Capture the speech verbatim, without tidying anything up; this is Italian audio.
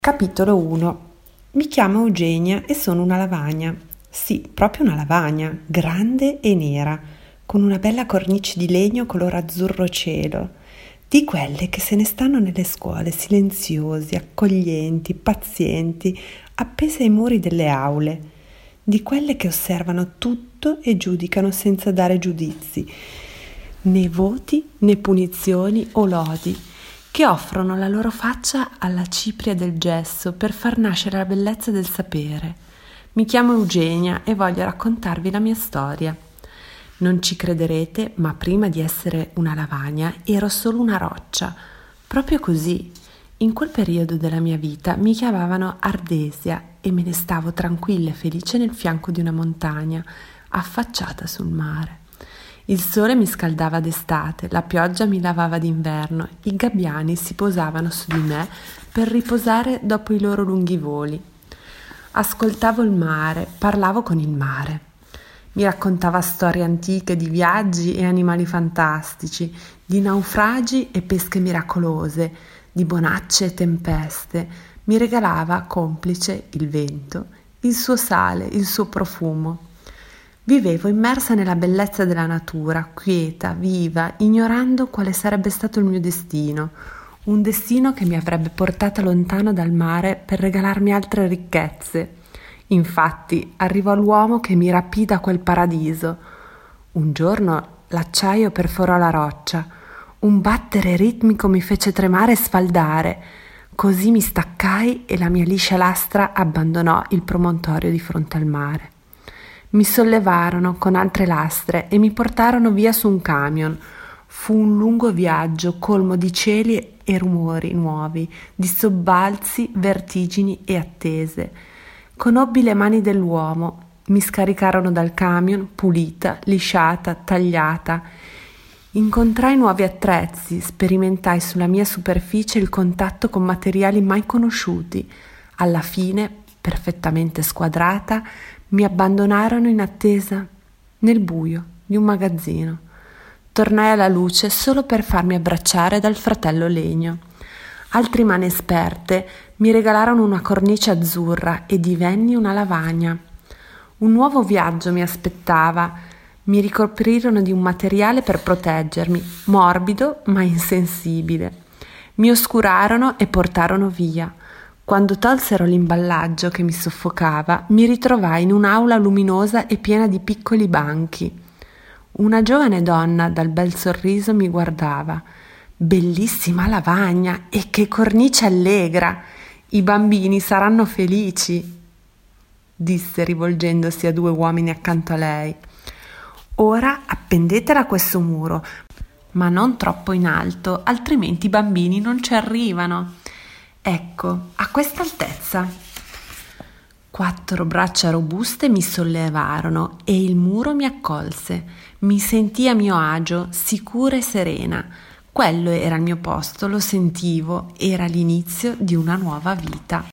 Capitolo uno. Mi chiamo Eugenia e sono una lavagna. Sì, proprio una lavagna, grande e nera, con una bella cornice di legno color azzurro cielo, di quelle che se ne stanno nelle scuole, silenziosi, accoglienti, pazienti, appese ai muri delle aule, di quelle che osservano tutto e giudicano senza dare giudizi, né voti né punizioni o lodi, che offrono la loro faccia alla cipria del gesso per far nascere la bellezza del sapere. Mi chiamo Eugenia e voglio raccontarvi la mia storia. Non ci crederete, ma prima di essere una lavagna ero solo una roccia, proprio così. In quel periodo della mia vita mi chiamavano Ardesia e me ne stavo tranquilla e felice nel fianco di una montagna, affacciata sul mare. Il sole mi scaldava d'estate, la pioggia mi lavava d'inverno, i gabbiani si posavano su di me per riposare dopo i loro lunghi voli. Ascoltavo il mare, parlavo con il mare. Mi raccontava storie antiche di viaggi e animali fantastici, di naufragi e pesche miracolose, di bonacce e tempeste. Mi regalava, complice, il vento, il suo sale, il suo profumo. Vivevo immersa nella bellezza della natura, quieta, viva, ignorando quale sarebbe stato il mio destino, un destino che mi avrebbe portata lontano dal mare per regalarmi altre ricchezze. Infatti arrivò l'uomo che mi rapì da quel paradiso. Un giorno l'acciaio perforò la roccia, un battere ritmico mi fece tremare e sfaldare, così mi staccai e la mia liscia lastra abbandonò il promontorio di fronte al mare. Mi sollevarono con altre lastre e mi portarono via su un camion. Fu un lungo viaggio colmo di cieli e rumori nuovi, di sobbalzi, vertigini e attese. Conobbi le mani dell'uomo, mi scaricarono dal camion, pulita, lisciata, tagliata. Incontrai nuovi attrezzi, sperimentai sulla mia superficie il contatto con materiali mai conosciuti. Alla fine, perfettamente squadrata, mi abbandonarono in attesa nel buio di un magazzino. Tornai alla luce solo per farmi abbracciare dal fratello legno. Altre mani esperte mi regalarono una cornice azzurra e divenni una lavagna. Un nuovo viaggio mi aspettava. Mi ricoprirono di un materiale per proteggermi, morbido ma insensibile. Mi oscurarono e portarono via. Quando tolsero l'imballaggio che mi soffocava, mi ritrovai in un'aula luminosa e piena di piccoli banchi. Una giovane donna dal bel sorriso mi guardava. Bellissima lavagna e che cornice allegra! I bambini saranno felici, disse rivolgendosi a due uomini accanto a lei. Ora appendetela a questo muro, ma non troppo in alto, altrimenti i bambini non ci arrivano. Ecco, a questa altezza. Quattro braccia robuste mi sollevarono e il muro mi accolse. Mi sentii a mio agio, sicura e serena. Quello era il mio posto, lo sentivo, era l'inizio di una nuova vita.